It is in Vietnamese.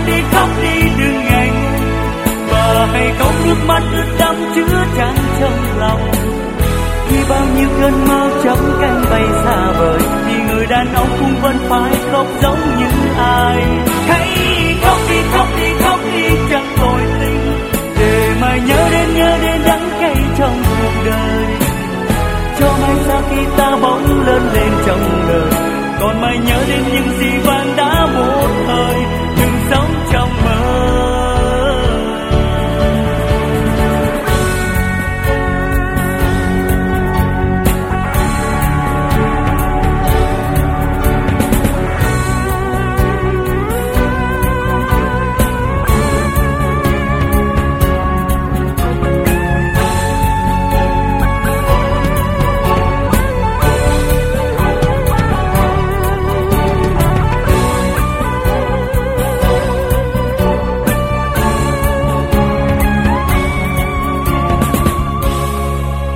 khóc đi đừng ngại ngùng. Và hãy khóc nước mắt ướt đẫm chứa chan trong lòng. Khi bao nhiêu cơn mơ chấm cánh bay xa vời, thì người đàn ông cũng vẫn phải khóc giống như ai. Hãy khóc đi chẳng tội tình, để mai nhớ đến đắng cay trong cuộc đời. Cho mai sau khi ta bỗng lớn lên